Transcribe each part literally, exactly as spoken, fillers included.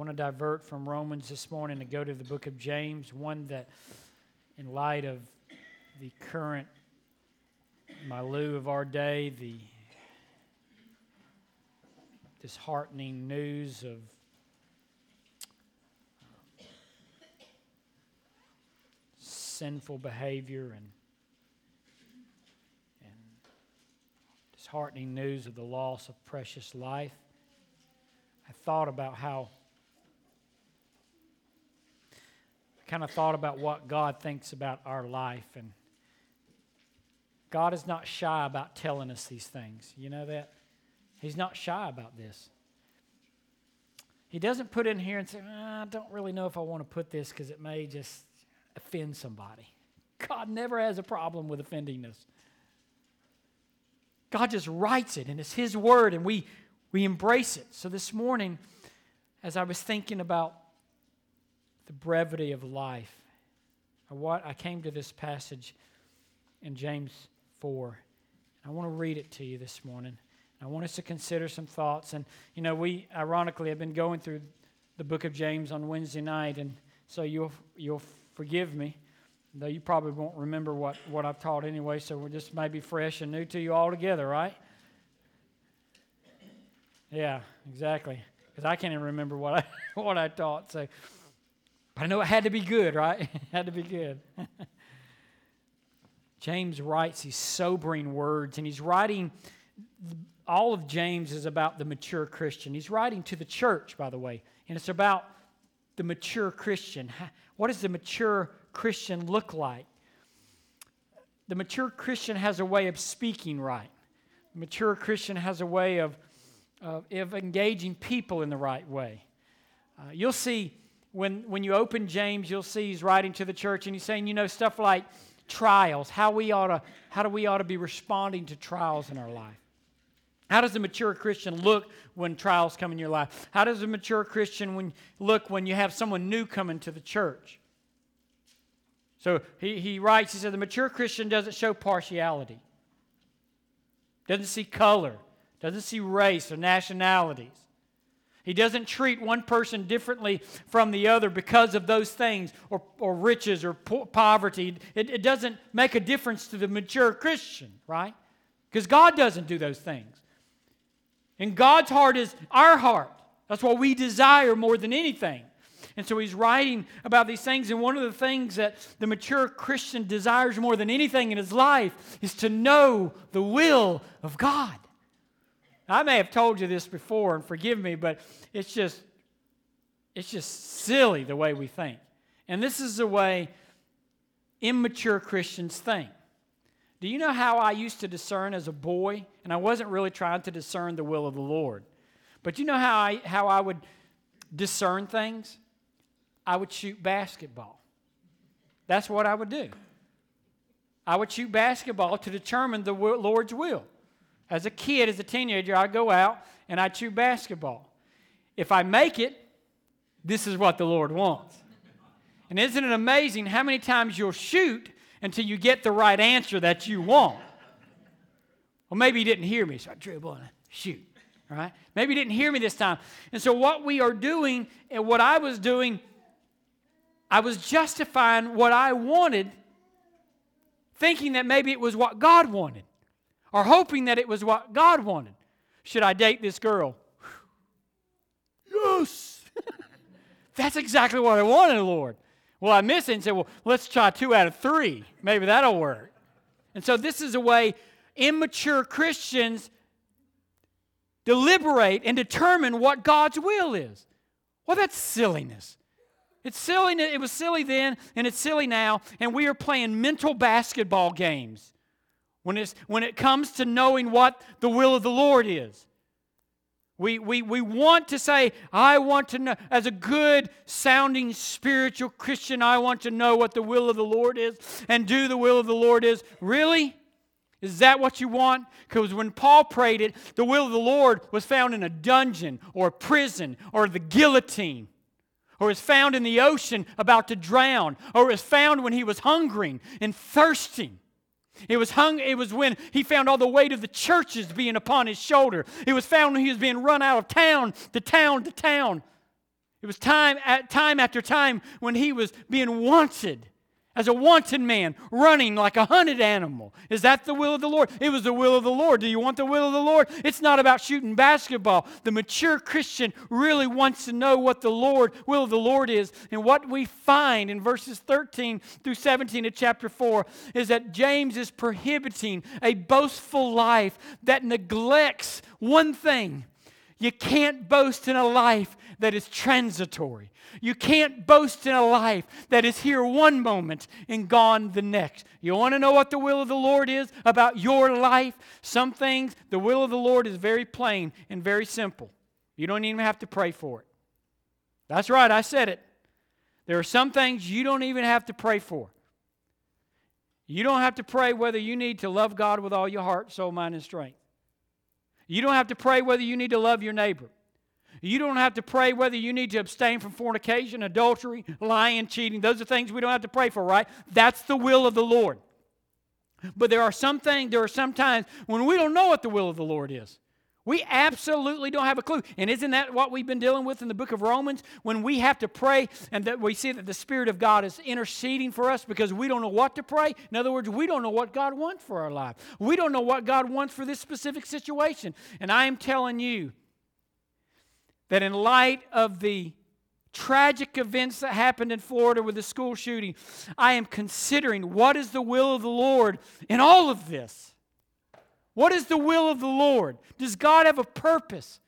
want to divert from Romans this morning and go to the book of James, one that, in light of the current milieu of our day, the disheartening news of sinful behavior and, and disheartening news of the loss of precious life, I thought about how, I kind of thought about what God thinks about our life, and God is not shy about telling us these things. You know that? He's not shy about this. He doesn't put in here and say, I don't really know if I want to put this because it may just offend somebody. God never has a problem with offending us. God just writes it, and it's His Word, and we, we embrace it. So this morning, as I was thinking about the brevity of life, I, what, I came to this passage in James four. I want to read it to you this morning. I want us to consider some thoughts. And, you know, we, ironically, have been going through the book of James on Wednesday night, and so you'll you'll forgive me, though you probably won't remember what, what I've taught anyway, so we're just maybe fresh and new to you all together, right? Yeah, exactly. Because I can't even remember what I what I taught. So, but I know it had to be good, right? It had to be good. James writes these sobering words, and he's writing, all of James is about the mature Christian. He's writing to the church, by the way, and it's about the mature Christian. What does the mature Christian look like? The mature Christian has a way of speaking right. The mature Christian has a way of, of, of engaging people in the right way. Uh, you'll see, when, when you open James, you'll see he's writing to the church, and he's saying, you know, stuff like trials, how we ought to, how do we ought to be responding to trials in our life. How does a mature Christian look when trials come in your life? How does a mature Christian when, look when you have someone new coming to the church? So he, he writes, he said, the mature Christian doesn't show partiality. Doesn't see color. Doesn't see race or nationalities. He doesn't treat one person differently from the other because of those things, or, or riches or po- poverty. It, it doesn't make a difference to the mature Christian, right? Because God doesn't do those things. And God's heart is our heart. That's what we desire more than anything. And so he's writing about these things, and one of the things that the mature Christian desires more than anything in his life is to know the will of God. I may have told you this before, and forgive me, but it's just, it's just silly the way we think. And this is the way immature Christians think. Do you know how I used to discern as a boy? And I wasn't really trying to discern the will of the Lord. But you know how I, how I would discern things? I would shoot basketball. That's what I would do. I would shoot basketball to determine the Lord's will. As a kid, as a teenager, I'd go out and I'd shoot basketball. If I make it, this is what the Lord wants. And isn't it amazing how many times you'll shoot until you get the right answer that you want? Well, maybe you didn't hear me, so I dribble and I shoot. Right? Maybe you didn't hear me this time. And so what we are doing, and what I was doing, I was justifying what I wanted, thinking that maybe it was what God wanted, or hoping that it was what God wanted. Should I date this girl? Yes! That's exactly what I wanted, Lord. Well, I missed it and said, well, let's try two out of three. Maybe that'll work. And so this is a way immature Christians deliberate and determine what God's will is. Well, that's silliness. It's silly. It was silly then, and it's silly now, and we are playing mental basketball games when it's when it comes to knowing what the will of the Lord is. We, we, we want to say, I want to know, as a good sounding spiritual Christian, I want to know what the will of the Lord is and do the will of the Lord is. Really? Is that what you want? Because when Paul prayed it, the will of the Lord was found in a dungeon or a prison or the guillotine, or is found in the ocean about to drown, or is found when he was hungering and thirsting. It was hung. It was when he found all the weight of the churches being upon his shoulder. It was found when he was being run out of town to town to town. It was time at time after time when he was being wanted as a wanted man, running like a hunted animal. Is that the will of the Lord? It was the will of the Lord. Do you want the will of the Lord? It's not about shooting basketball. The mature Christian really wants to know what the Lord, will of the Lord is. And what we find in verses thirteen through seventeen of chapter four is that James is prohibiting a boastful life that neglects one thing. You can't boast in a life that is transitory. You can't boast in a life that is here one moment and gone the next. You want to know what the will of the Lord is about your life? Some things, the will of the Lord is very plain and very simple. You don't even have to pray for it. That's right, I said it. There are some things you don't even have to pray for. You don't have to pray whether you need to love God with all your heart, soul, mind, and strength. You don't have to pray whether you need to love your neighbor. You don't have to pray whether you need to abstain from fornication, adultery, lying, cheating. Those are things we don't have to pray for, right? That's the will of the Lord. But there are some things, there are some times when we don't know what the will of the Lord is. We absolutely don't have a clue. And isn't that what we've been dealing with in the book of Romans? When we have to pray and that we see that the Spirit of God is interceding for us because we don't know what to pray. In other words, we don't know what God wants for our life. We don't know what God wants for this specific situation. And I am telling you that in light of the tragic events that happened in Florida with the school shooting, I am considering what is the will of the Lord in all of this. What is the will of the Lord? Does God have a purpose?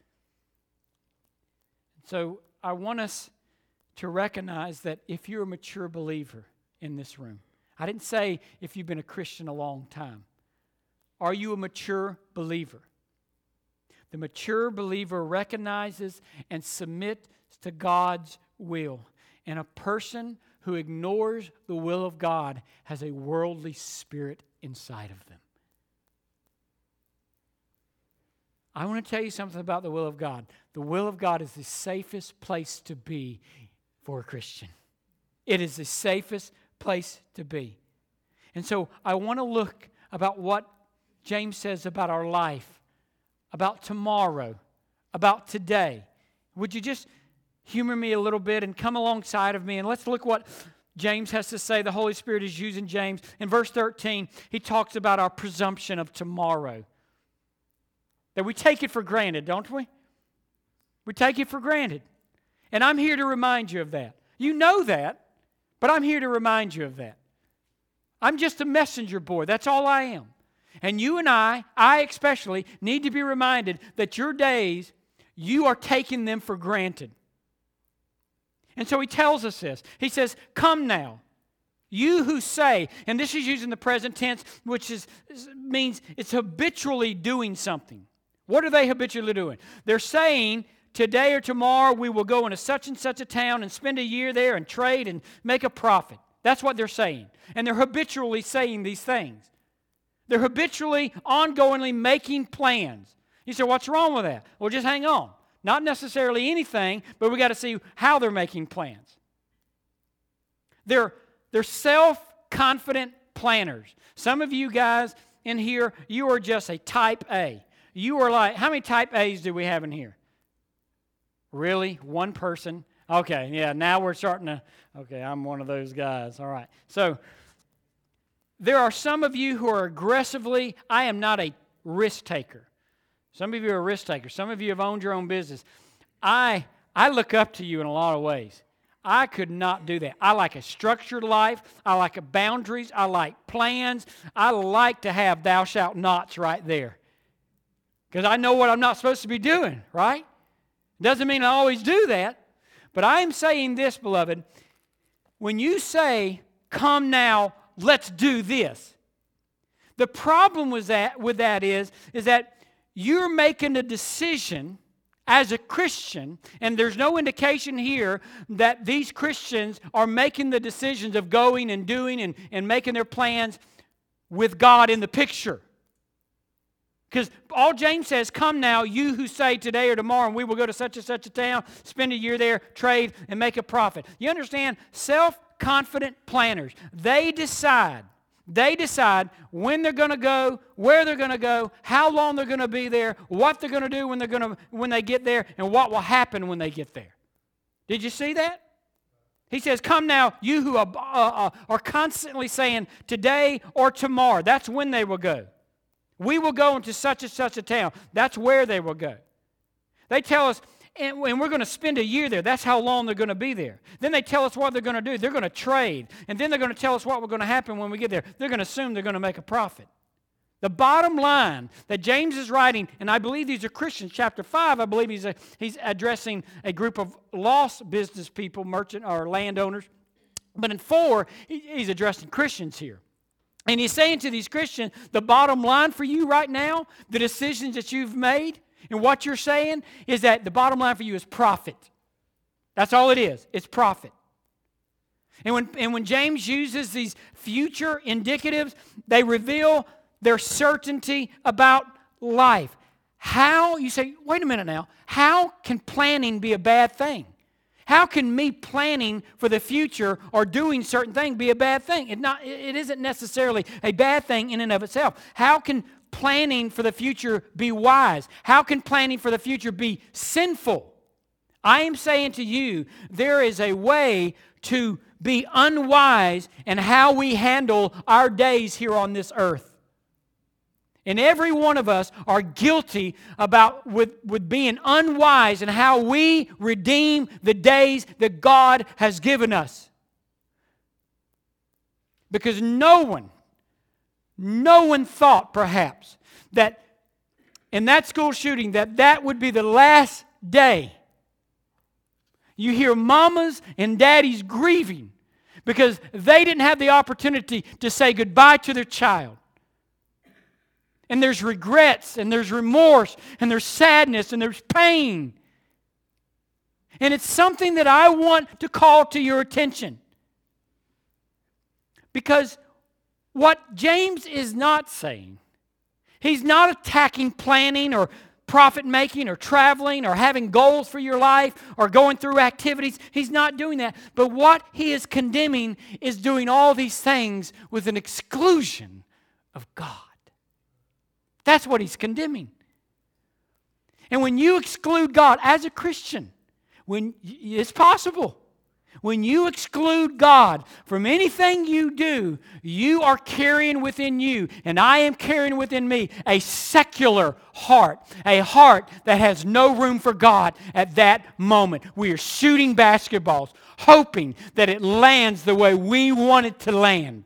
So I want us to recognize that if you're a mature believer in this room, I didn't say if you've been a Christian a long time. Are you a mature believer? The mature believer recognizes and submits to God's will. And a person who ignores the will of God has a worldly spirit inside of them. I want to tell you something about the will of God. The will of God is the safest place to be for a Christian. It is the safest place to be. And so I want to look about what James says about our life, about tomorrow, about today. Would you just humor me a little bit and come alongside of me, and let's look what James has to say. The Holy Spirit is using James. In verse thirteen, he talks about our presumption of tomorrow. That we take it for granted, don't we? We take it for granted. And I'm here to remind you of that. You know that, but I'm here to remind you of that. I'm just a messenger boy. That's all I am. And you and I, I especially, need to be reminded that your days, you are taking them for granted. And so he tells us this. He says, come now, you who say, and this is using the present tense, which is means it's habitually doing something. What are they habitually doing? They're saying, today or tomorrow we will go into such and such a town and spend a year there and trade and make a profit. That's what they're saying. And they're habitually saying these things. They're habitually, ongoingly making plans. You say, what's wrong with that? Well, just hang on. Not necessarily anything, but we got to see how they're making plans. They're, they're self-confident planners. Some of you guys in here, you are just a type A. You are like, how many type A's do we have in here? Really? One person? Okay, yeah, now we're starting to, okay, I'm one of those guys. All right. So, there are some of you who are aggressively, I am not a risk taker. Some of you are risk takers. Some of you have owned your own business. I I look up to you in a lot of ways. I could not do that. I like a structured life. I like a boundaries. I like plans. I like to have thou shalt nots right there. Because I know what I'm not supposed to be doing, right? Doesn't mean I always do that. But I am saying this, beloved. When you say, come now, let's do this. The problem with that, with that is, is that you're making a decision as a Christian, and there's no indication here that these Christians are making the decisions of going and doing and, and making their plans with God in the picture. Because all James says, come now, you who say today or tomorrow, and we will go to such and such a town, spend a year there, trade, and make a profit. You understand? Self-confident planners. They decide. They decide when they're going to go, where they're going to go, how long they're going to be there, what they're going to do when they're going to when they get there, and what will happen when they get there. Did you see that? He says, come now, you who are, uh, are constantly saying today or tomorrow. That's when they will go. We will go into such and such a town. That's where they will go. They tell us, and we're going to spend a year there. That's how long they're going to be there. Then they tell us what they're going to do. They're going to trade. And then they're going to tell us what we're going to happen when we get there. They're going to assume they're going to make a profit. The bottom line that James is writing, and I believe these are Christians, chapter five, I believe he's a, he's addressing a group of lost business people, merchant or landowners. But in four, he, he's addressing Christians here. And he's saying to these Christians, the bottom line for you right now, the decisions that you've made, and what you're saying is that the bottom line for you is profit. That's all it is. It's profit. And when, and when James uses these future indicatives, they reveal their certainty about life. How, you say, wait a minute now, how can planning be a bad thing? How can me planning for the future or doing certain things be a bad thing? It, not, it isn't necessarily a bad thing in and of itself. How can planning for the future be wise? How can planning for the future be sinful? I am saying to you, there is a way to be unwise in how we handle our days here on this earth. And every one of us are guilty about with, with being unwise in how we redeem the days that God has given us. Because no one, no one thought perhaps that in that school shooting that that would be the last day. You hear mamas and daddies grieving because they didn't have the opportunity to say goodbye to their child. And there's regrets, and there's remorse, and there's sadness, and there's pain. And it's something that I want to call to your attention. Because what James is not saying, he's not attacking planning or profit-making or traveling or having goals for your life or going through activities. He's not doing that. But what he is condemning is doing all these things with an exclusion of God. That's what he's condemning. And when you exclude God as a Christian, when it's possible, when you exclude God from anything you do, you are carrying within you, and I am carrying within me, a secular heart, a heart that has no room for God at that moment. We are shooting basketballs, hoping that it lands the way we want it to land.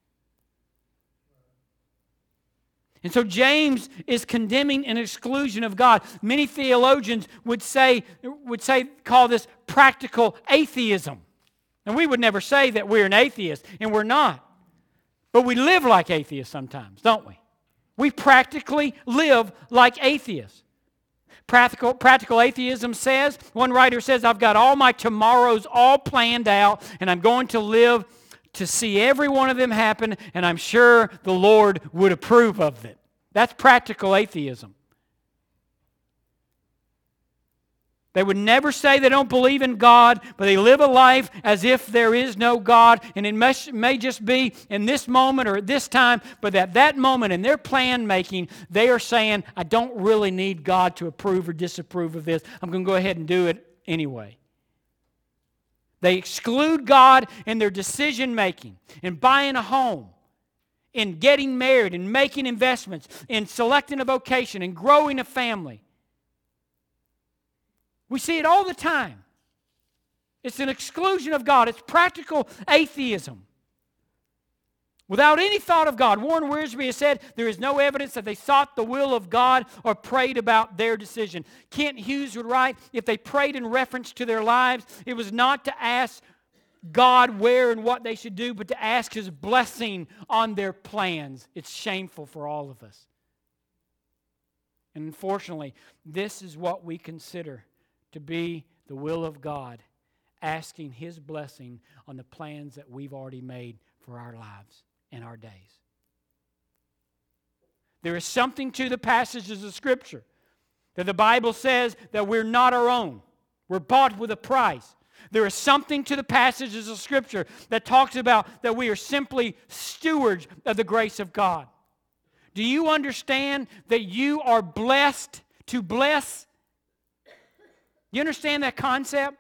And so James is condemning an exclusion of God. Many theologians would say, would say, call this practical atheism. And we would never say that we're an atheist, and we're not. But we live like atheists sometimes, don't we? We practically live like atheists. Practical, practical atheism says, one writer says, I've got all my tomorrows all planned out, and I'm going to live to see every one of them happen, and I'm sure the Lord would approve of it. That's practical atheism. They would never say they don't believe in God, but they live a life as if there is no God, and it may, may just be in this moment or at this time, but at that moment in their plan making, they are saying, I don't really need God to approve or disapprove of this. I'm going to go ahead and do it anyway. They exclude God in their decision making, in buying a home, in getting married, in making investments, in selecting a vocation, in growing a family. We see it all the time. It's an exclusion of God. It's practical atheism. Without any thought of God. Warren Wiersbe has said there is no evidence that they sought the will of God or prayed about their decision. Kent Hughes would write, if they prayed in reference to their lives, it was not to ask God where and what they should do, but to ask His blessing on their plans. It's shameful for all of us. And unfortunately, this is what we consider to be the will of God, asking His blessing on the plans that we've already made for our lives and our days. There is something to the passages of Scripture that the Bible says that we're not our own. We're bought with a price. There is something to the passages of Scripture that talks about that we are simply stewards of the grace of God. Do you understand that you are blessed to bless? You understand that concept?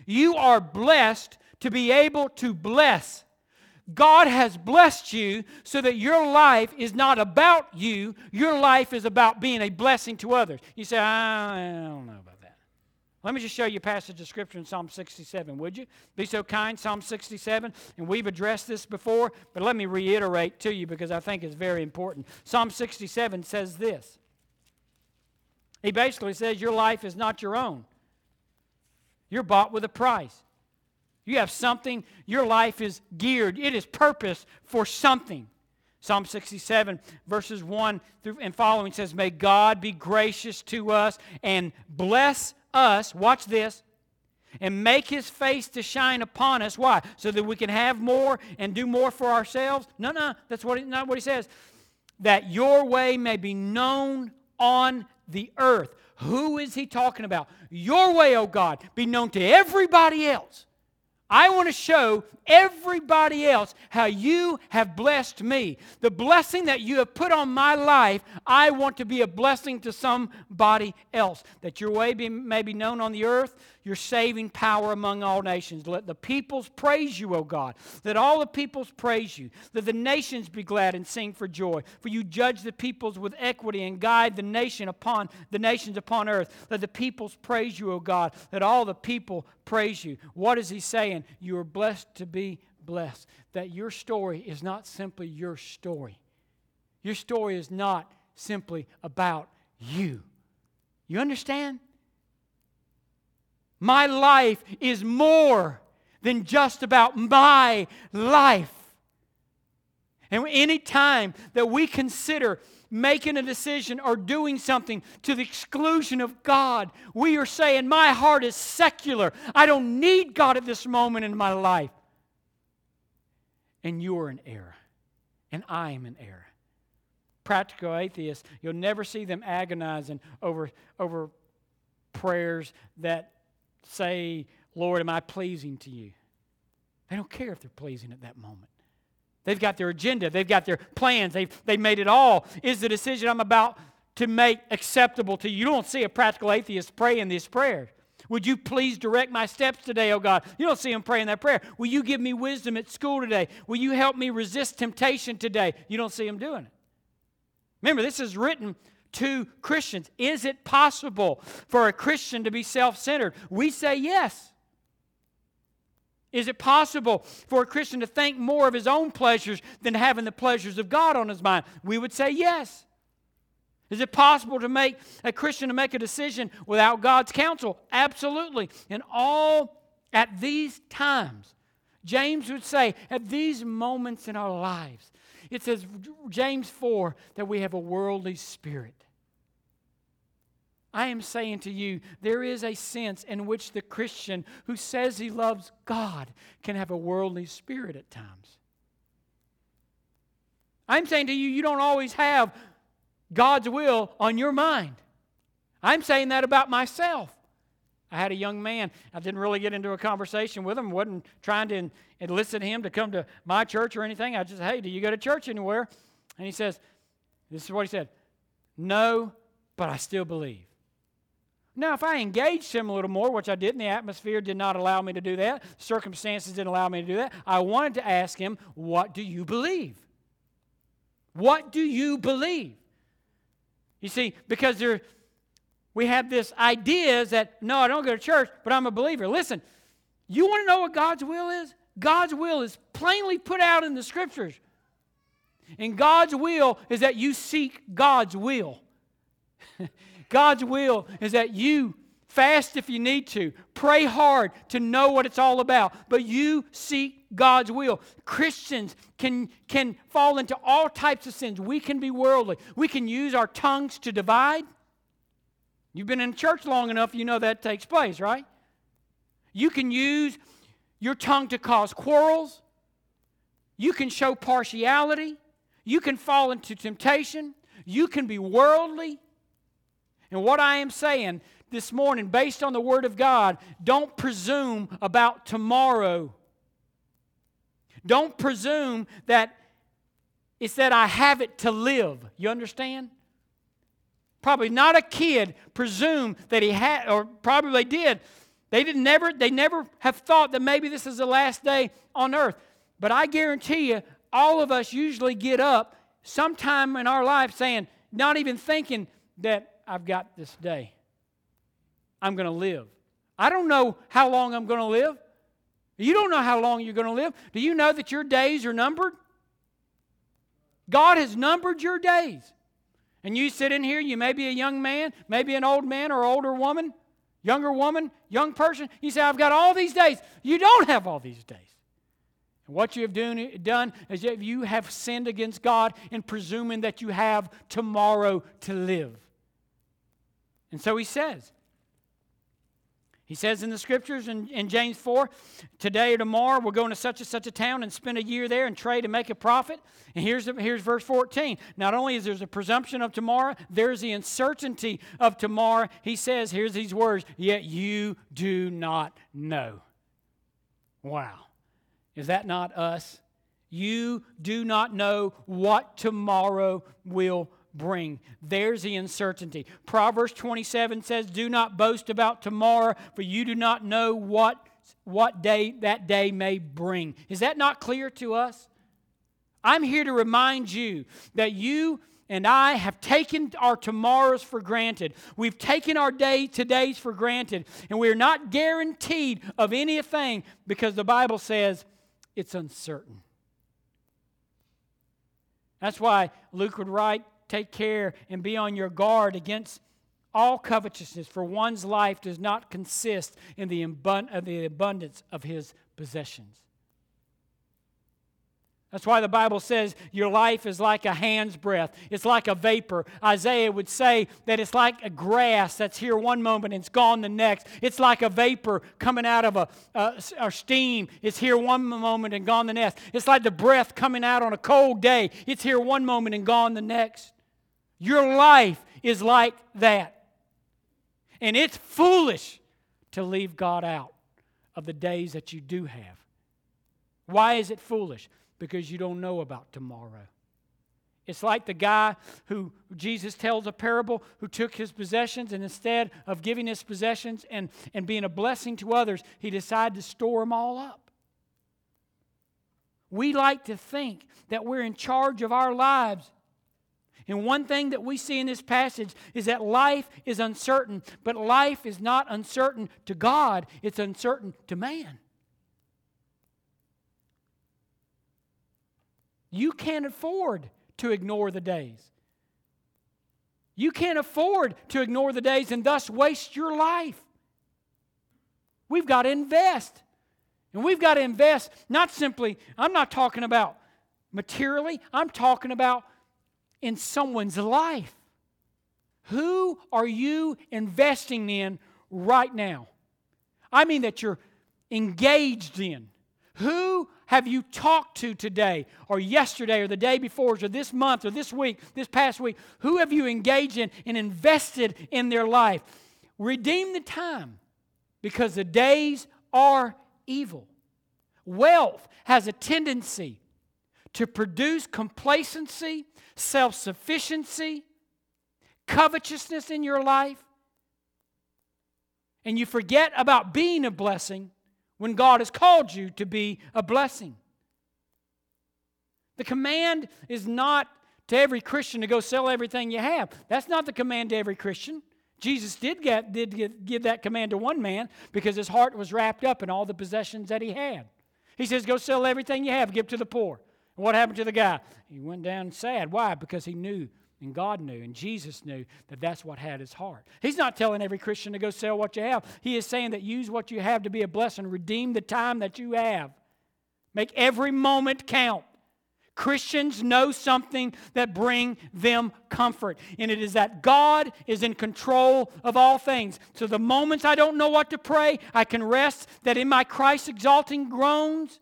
You are blessed to be able to bless. God has blessed you so that your life is not about you. Your life is about being a blessing to others. You say, I don't know about that. Let me just show you a passage of Scripture in Psalm sixty-seven, would you? Be so kind, Psalm sixty-seven. And we've addressed this before, but let me reiterate to you because I think it's very important. Psalm sixty-seven says this. He basically says your life is not your own. You're bought with a price. You have something, your life is geared, it is purposed for something. Psalm sixty-seven, verses one through and following says, may God be gracious to us and bless us, watch this, and make His face to shine upon us. Why? So that we can have more and do more for ourselves? No, no, that's what he, not what he says. That your way may be known on the earth. Who is he talking about? Your way, oh God, be known to everybody else. I want to show everybody else how you have blessed me. The blessing that you have put on my life, I want to be a blessing to somebody else. That your way be, may be known on the earth, your saving power among all nations. Let the peoples praise you, O God. Let all the peoples praise you. Let the nations be glad and sing for joy. For you judge the peoples with equity and guide the nation upon the nations upon earth. Let the peoples praise you, O God. Let all the people praise you. What is he saying? You are blessed to be blessed. That your story is not simply your story. Your story is not simply about you. You understand? My life is more than just about my life. And any time that we consider making a decision or doing something to the exclusion of God, we are saying, my heart is secular. I don't need God at this moment in my life. And you are an error. And I am an error. Practical atheists, you'll never see them agonizing over, over prayers that say, Lord, am I pleasing to you? They don't care if they're pleasing at that moment. They've got their agenda. They've got their plans. They've, they've made it all. Is the decision I'm about to make acceptable to you? You don't see a practical atheist praying this prayer. Would you please direct my steps today, oh God? You don't see him praying that prayer. Will you give me wisdom at school today? Will you help me resist temptation today? You don't see him doing it. Remember, this is written to Christians. Is it possible for a Christian to be self-centered? We say yes. Is it possible for a Christian to think more of his own pleasures than having the pleasures of God on his mind? We would say yes. Is it possible to make a Christian to make a decision without God's counsel? Absolutely. And all at these times, James would say, at these moments in our lives, it says, James four, that we have a worldly spirit. I am saying to you, there is a sense in which the Christian who says he loves God can have a worldly spirit at times. I'm saying to you, you don't always have God's will on your mind. I'm saying that about myself. I had a young man, I didn't really get into a conversation with him, wasn't trying to enlist him to come to my church or anything. I just, hey, do you go to church anywhere? And he says, this is what he said, no, but I still believe. Now, if I engaged him a little more, which I did, and the atmosphere did not allow me to do that, circumstances didn't allow me to do that, I wanted to ask him, what do you believe? What do you believe? You see, because there, we have this idea that, no, I don't go to church, but I'm a believer. Listen, you want to know what God's will is? God's will is plainly put out in the Scriptures. And God's will is that you seek God's will. God's will is that you fast if you need to. Pray hard to know what it's all about. But you seek God's will. Christians can, can fall into all types of sins. We can be worldly. We can use our tongues to divide. You've been in church long enough, you know that takes place, right? You can use your tongue to cause quarrels. You can show partiality. You can fall into temptation. You can be worldly. And what I am saying this morning, based on the Word of God, don't presume about tomorrow. Don't presume that it's that I have it to live. You understand? Probably not a kid presume that he had, or probably did, They didn't never, they never have thought that maybe this is the last day on earth. But I guarantee you, all of us usually get up sometime in our life saying, not even thinking that I've got this day. I'm going to live. I don't know how long I'm going to live. You don't know how long you're going to live. Do you know that your days are numbered? God has numbered your days. And you sit in here, you may be a young man, maybe an old man or older woman, younger woman, young person. You say, I've got all these days. You don't have all these days. And what you have done, done is that you have sinned against God in presuming that you have tomorrow to live. And so he says, He says in the Scriptures in, in James four, today or tomorrow we're going to such and such a town and spend a year there and trade and make a profit. And here's, here's verse fourteen. Not only is there a presumption of tomorrow, there's the uncertainty of tomorrow. He says, here's these words, yet you do not know. Wow. Is that not us? You do not know what tomorrow will bring. There's the uncertainty. Proverbs twenty-seven says, do not boast about tomorrow, for you do not know what, what day that day may bring. Is that not clear to us? I'm here to remind you that you and I have taken our tomorrows for granted. We've taken our day todays for granted, and we're not guaranteed of anything because the Bible says it's uncertain. That's why Luke would write, take care and be on your guard against all covetousness, for one's life does not consist in the, abund- of the abundance of his possessions. That's why the Bible says your life is like a hand's breadth. It's like a vapor. Isaiah would say that it's like a grass that's here one moment and it's gone the next. It's like a vapor coming out of a, a, a steam. It's here one moment and gone the next. It's like the breath coming out on a cold day. It's here one moment and gone the next. Your life is like that. And it's foolish to leave God out of the days that you do have. Why is it foolish? Because you don't know about tomorrow. It's like the guy who Jesus tells a parable who took his possessions, and instead of giving his possessions and, and being a blessing to others, he decided to store them all up. We like to think that we're in charge of our lives. And one thing that we see in this passage is that life is uncertain, but life is not uncertain to God, it's uncertain to man. You can't afford to ignore the days. You can't afford to ignore the days and thus waste your life. We've got to invest. And we've got to invest not simply, I'm not talking about materially, I'm talking about in someone's life. Who are you investing in right now? I mean that you're engaged in. Who have you talked to today or yesterday or the day before or this month or this week, this past week? Who have you engaged in and invested in their life? Redeem the time because the days are evil. Wealth has a tendency to produce complacency, self-sufficiency, covetousness in your life, and you forget about being a blessing when God has called you to be a blessing. The command is not to every Christian to go sell everything you have. That's not the command to every Christian. Jesus did, get, did get, give that command to one man because his heart was wrapped up in all the possessions that he had. He says, go sell everything you have, give to the poor. And what happened to the guy? He went down sad. Why? Because he knew, and God knew, and Jesus knew that that's what had his heart. He's not telling every Christian to go sell what you have. He is saying that use what you have to be a blessing. Redeem the time that you have. Make every moment count. Christians know something that bring them comfort, and it is that God is in control of all things. So the moments I don't know what to pray, I can rest that in my Christ-exalting groans,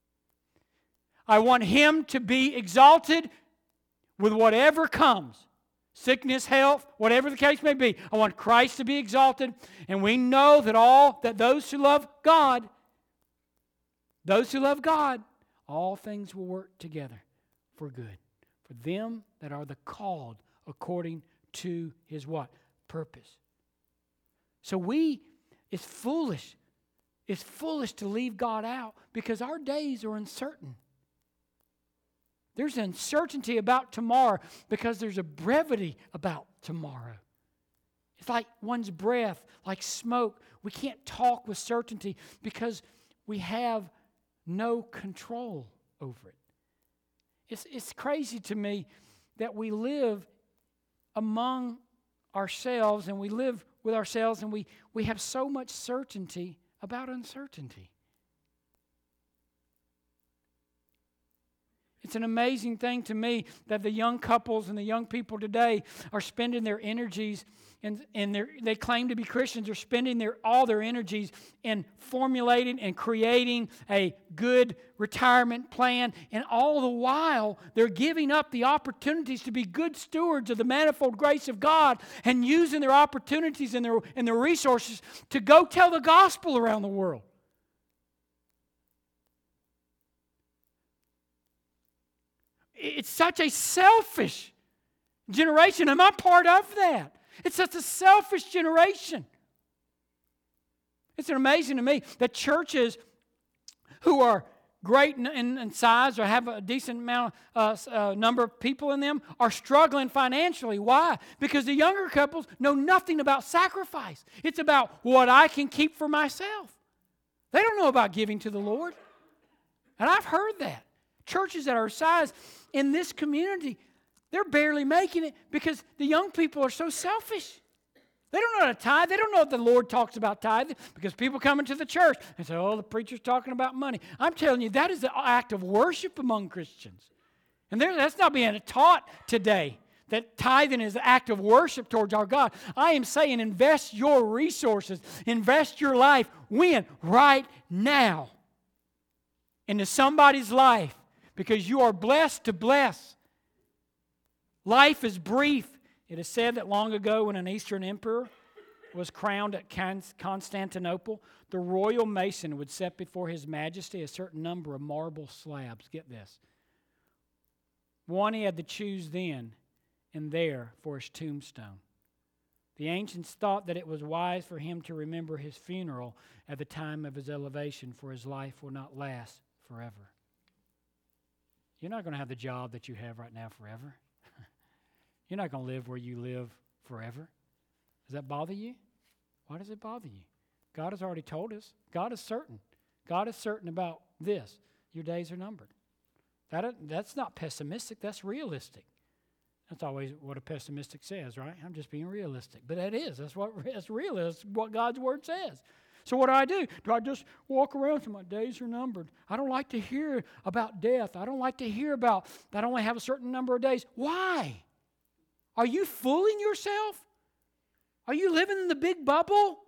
I want Him to be exalted with whatever comes. Sickness, health, whatever the case may be. I want Christ to be exalted. And we know that all, that those who love God, those who love God, all things will work together for good. For them that are the called according to His what? Purpose. So we It's foolish. It's foolish to leave God out because our days are uncertain. There's uncertainty about tomorrow because there's a brevity about tomorrow. It's like one's breath, like smoke. We can't talk with certainty because we have no control over it. It's, it's crazy to me that we live among ourselves and we live with ourselves and we, we have so much certainty about uncertainty. It's an amazing thing to me that the young couples and the young people today are spending their energies and, and they claim to be Christians. They're spending their, all their energies in formulating and creating a good retirement plan. And all the while, they're giving up the opportunities to be good stewards of the manifold grace of God and using their opportunities and their, and their resources to go tell the gospel around the world. It's such a selfish generation. Am I part of that? It's such a selfish generation. It's amazing to me that churches who are great in, in, in size or have a decent amount, uh, uh, number of people in them are struggling financially. Why? Because the younger couples know nothing about sacrifice. It's about what I can keep for myself. They don't know about giving to the Lord. And I've heard that. Churches that are size in this community, they're barely making it because the young people are so selfish. They don't know how to tithe. They don't know if the Lord talks about tithing because people come into the church and say, oh, the preacher's talking about money. I'm telling you, that is the act of worship among Christians. And there, that's not being taught today, that tithing is an act of worship towards our God. I am saying invest your resources, invest your life, when? Right now, into somebody's life. Because you are blessed to bless. Life is brief. It is said that long ago when an Eastern emperor was crowned at Constantinople, the royal mason would set before his majesty a certain number of marble slabs. Get this. One he had to choose then and there for his tombstone. The ancients thought that it was wise for him to remember his funeral at the time of his elevation, for his life will not last forever. You're not going to have the job that you have right now forever. You're not going to live where you live forever. Does that bother you? Why does it bother you? God has already told us. God is certain. God is certain about this. Your days are numbered. That, that's not pessimistic. That's realistic. That's always what a pessimistic says, right? I'm just being realistic. But that is. That's what that's real. That's what God's Word says. So what do I do? Do I just walk around and my days are numbered? I don't like to hear about death. I don't like to hear about that I only have a certain number of days. Why? Are you fooling yourself? Are you living in the big bubble?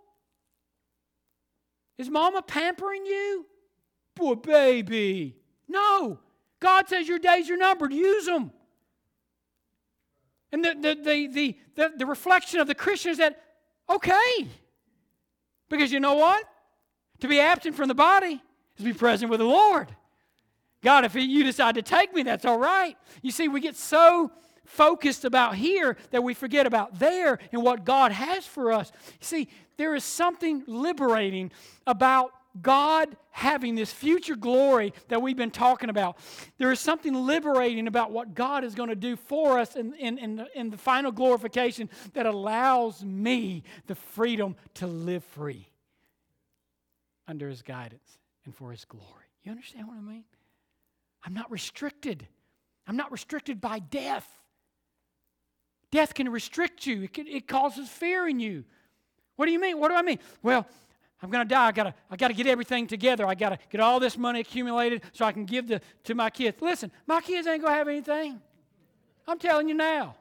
Is Mama pampering you? Poor baby. No. God says your days are numbered. Use them. And the, the, the, the, the, the reflection of the Christian is that, okay. Because you know what? To be absent from the body is to be present with the Lord. God, if you decide to take me, that's all right. You see, we get so focused about here that we forget about there and what God has for us. See, there is something liberating about God having this future glory that we've been talking about. There is something liberating about what God is going to do for us in, in, in, the, in the final glorification that allows me the freedom to live free under His guidance and for His glory. You understand what I mean? I'm not restricted. I'm not restricted by death. Death can restrict you. It, can, it causes fear in you. What do you mean? What do I mean? Well, I'm going to die. I got to I got to get everything together. I got to get all this money accumulated so I can give the, to my kids. Listen, my kids ain't going to have anything. I'm telling you now.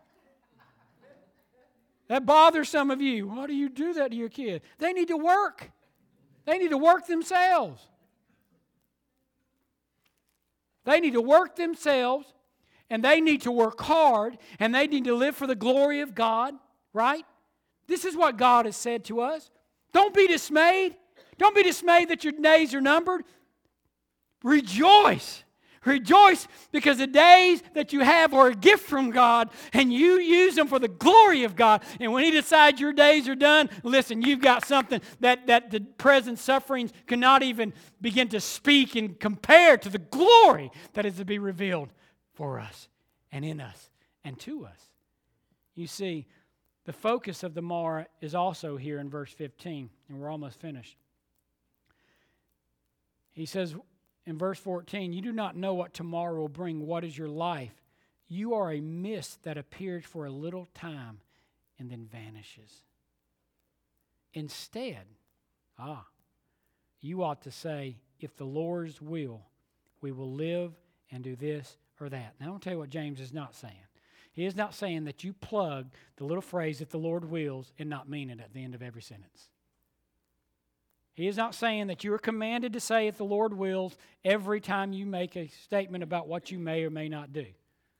That bothers some of you. Why do you do that to your kid? They need to work. They need to work themselves. They need to work themselves, and they need to work hard, and they need to live for the glory of God, right? This is what God has said to us. Don't be dismayed. Don't be dismayed that your days are numbered. Rejoice. Rejoice because the days that you have are a gift from God and you use them for the glory of God. And when He decides your days are done, listen, you've got something that, that the present sufferings cannot even begin to speak and compare to the glory that is to be revealed for us and in us and to us. You see, the focus of the Mara is also here in verse fifteen, and we're almost finished. He says, in verse fourteen, you do not know what tomorrow will bring. What is your life? You are a mist that appears for a little time and then vanishes. Instead, ah, you ought to say, if the Lord's will, we will live and do this or that. Now, I'll tell you what James is not saying. He is not saying that you plug the little phrase, if the Lord wills, and not mean it at the end of every sentence. He is not saying that you are commanded to say, if the Lord wills, every time you make a statement about what you may or may not do.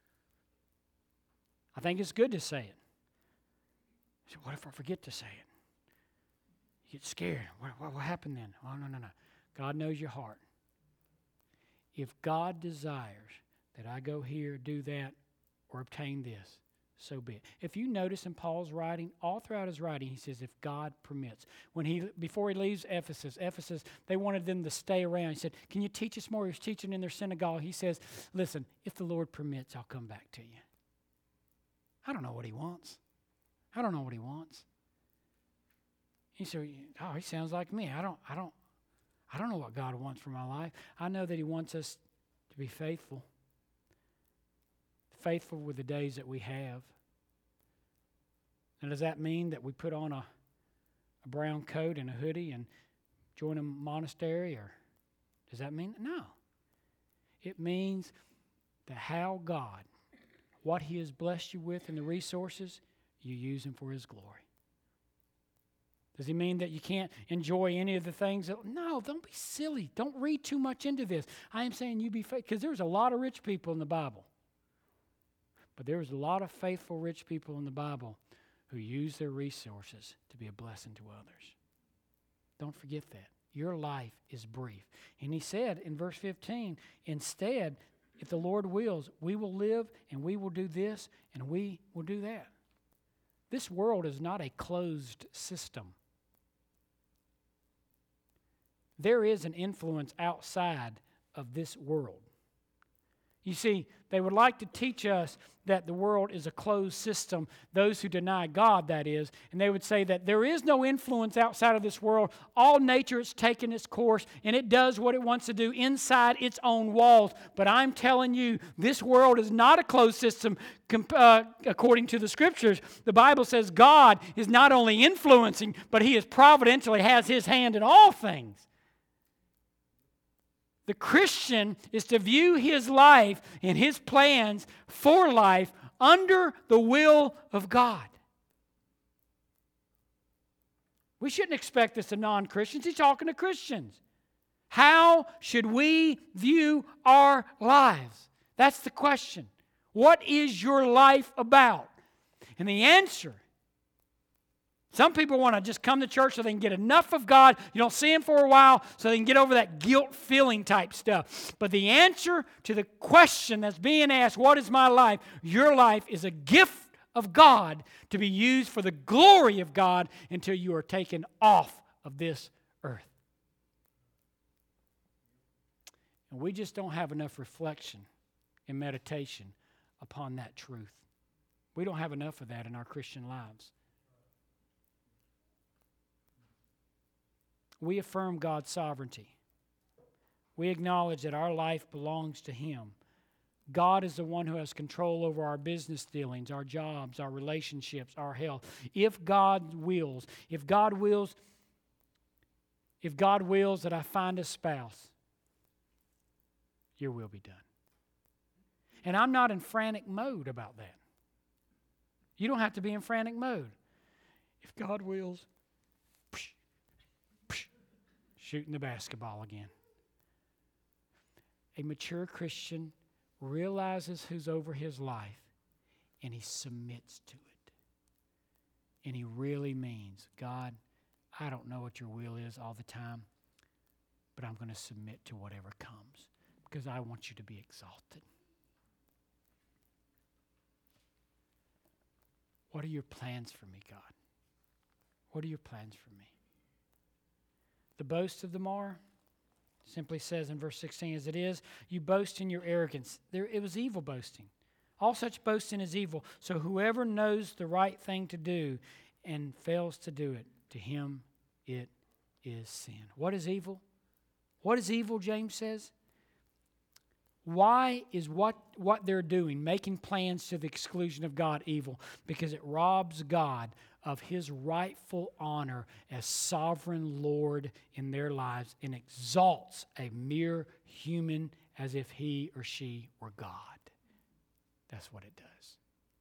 I think it's good to say it. So what if I forget to say it? You get scared. What, what, what happened then? Oh, no, no, no. God knows your heart. If God desires that I go here, do that, or obtain this, so be it. If you notice in Paul's writing, all throughout his writing, he says, if God permits. When he, before he leaves Ephesus, Ephesus, they wanted them to stay around. He said, can you teach us more? He was teaching in their synagogue. He says, listen, if the Lord permits, I'll come back to you. I don't know what he wants. I don't know what he wants. He said, oh, he sounds like me. I don't, I don't, I don't know what God wants for my life. I know that he wants us to be faithful. Faithful with the days that we have. And does that mean that we put on a, a brown coat and a hoodie and join a monastery? Or does that mean? No. It means that how God, what He has blessed you with and the resources, you use them for His glory. Does He mean that you can't enjoy any of the things? That, no, don't be silly. Don't read too much into this. I am saying you be faithful, because there's a lot of rich people in the Bible. But there's a lot of faithful rich people in the Bible who use their resources to be a blessing to others. Don't forget that. Your life is brief. And he said in verse fifteen, instead, if the Lord wills, we will live and we will do this and we will do that. This world is not a closed system. There is an influence outside of this world. You see, they would like to teach us that the world is a closed system, those who deny God, that is, and they would say that there is no influence outside of this world. All nature has taken its course, and it does what it wants to do inside its own walls. But I'm telling you, this world is not a closed system uh, according to the Scriptures. The Bible says God is not only influencing, but He is providentially has His hand in all things. The Christian is to view his life and his plans for life under the will of God. We shouldn't expect this of non-Christians. He's talking to Christians. How should we view our lives? That's the question. What is your life about? And the answer, some people want to just come to church so they can get enough of God. You don't see Him for a while so they can get over that guilt-feeling type stuff. But the answer to the question that's being asked, what is my life? Your life is a gift of God to be used for the glory of God until you are taken off of this earth. And we just don't have enough reflection and meditation upon that truth. We don't have enough of that in our Christian lives. We affirm God's sovereignty. We acknowledge that our life belongs to Him. God is the one who has control over our business dealings, our jobs, our relationships, our health. If God wills, if God wills, if God wills that I find a spouse, your will be done. And I'm not in frantic mode about that. You don't have to be in frantic mode. If God wills, shooting the basketball again. A mature Christian realizes who's over his life and he submits to it. And he really means, God, I don't know what your will is all the time, but I'm going to submit to whatever comes. I'm because I want you to be exalted. What are your plans for me, God? What are your plans for me? The boast of the Mar simply says in verse sixteen, as it is, you boast in your arrogance. There, it was evil boasting. All such boasting is evil. So whoever knows the right thing to do and fails to do it, to him it is sin. What is evil? What is evil, James says? Why is what, what they're doing, making plans to the exclusion of God, evil? Because it robs God of his rightful honor as sovereign Lord in their lives and exalts a mere human as if he or she were God. That's what it does.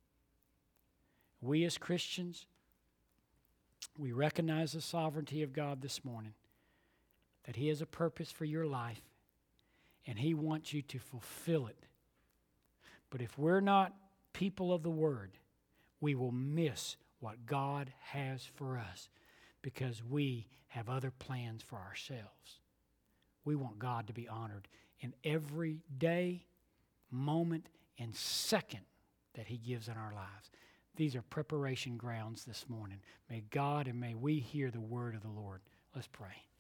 We as Christians, we recognize the sovereignty of God this morning, that he has a purpose for your life, and he wants you to fulfill it. But if we're not people of the Word, we will miss what God has for us because we have other plans for ourselves. We want God to be honored in every day, moment, and second that he gives in our lives. These are preparation grounds this morning. May God and may we hear the word of the Lord. Let's pray.